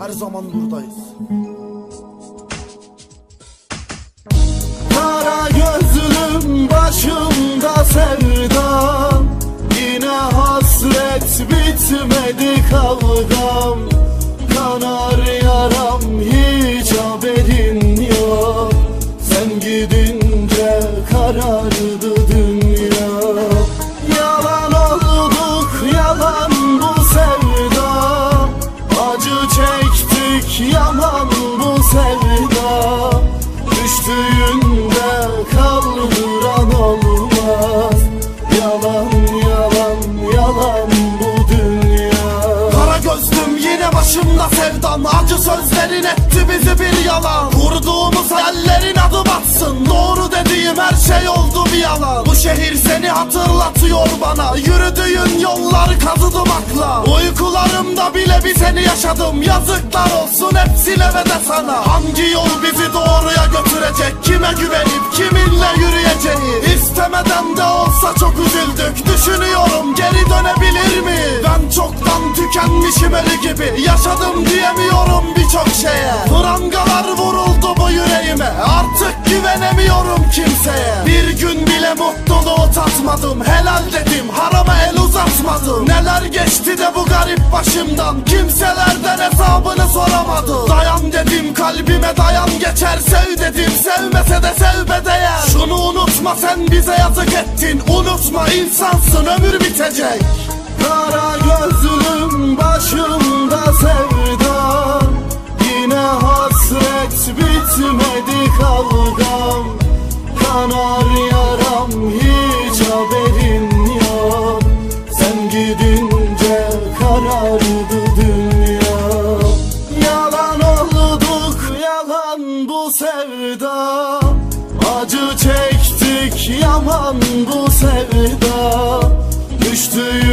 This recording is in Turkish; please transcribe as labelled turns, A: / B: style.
A: her zaman buradayız.
B: Kara gözlüm başımda sevdam, yine hasret bitmedi kavgam. Kanar yaram hiç haberin yok, sen gidince karardı dünya. Yalan olduk yalan bu sevda, acı çektik yaman bu sevda. Düştüğünde kaldıran olmaz, yalan yalan yalan bu dünya.
A: Kara gözlüm yine başımda sevdan, acı sözlerin etti bizi bir yalan. Kurduğumuz hayallerin adım atsın, doğru dediğim her şey oldu bir yalan. Bu şehir seni hatırlatıyor bana, yürüdüğün yollar kazıdım akla. Uykularımda bile bir seni yaşadım, yazıklar olsun hepsine ve de sana. Hangi yol bizi doğruya götürecek, kime güvenip kiminle yürüyeceğiz? İstemeden de olsa çok üzüldük, düşünüyorum geri dönebilir mi? Ben çoktan tükenmişim ölü gibi, yaşadım diyemiyorum birçok şeye. Prangalar vuruldu bu yüreğime, artık güvenemiyorum kimseye. Bir gün bile mutluluğu tatmadım, helal dedim harama el uzatmadım. Neler geçti de bu garip başımdan, kimselerden hesabını soramadım. Dayan dedim kalbime dayan, geçer sev dedim, sevmese de sev be değer. Şunu unutma sen bize yazık ettin, unutma insansın ömür bitecek.
B: Kara gözlüm başımda sevdam, yine hasret bitmedi kavgam. Kanar yaram hiç haberin yok, sen gidince karardı dünya. Yalan olduk yalan bu sevda, acı çektik yaman bu sevda. Düştüğü